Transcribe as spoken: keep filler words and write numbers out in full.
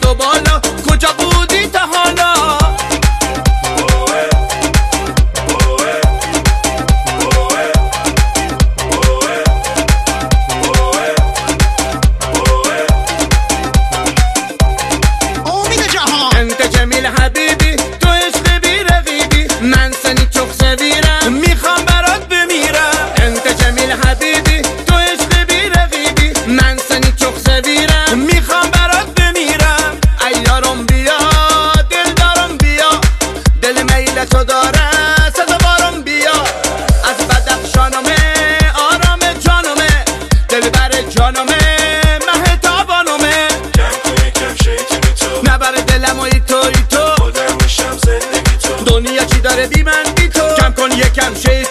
و بالا، کجا بودی تا حالا؟ انت جمیل حبیبی، تو عشق بی رقیبی، من سنی چخ سویرم، میخوام برات بمیرم. انت جمیل حبیبی، تو عشق بی رقیبی، من سنی چخ سویرم، میخوام برات بمیرم. ایارم بیا، دل دارم بیا، دل میل تو داره سزاوارم بیا. از بدخشانمه، آرام جانمه، دل بر جانمه، مهتابانمه. نبر دلم و ای تو ای تو، دنیا چی داره بی من بی تو. کم کن یکم شیطان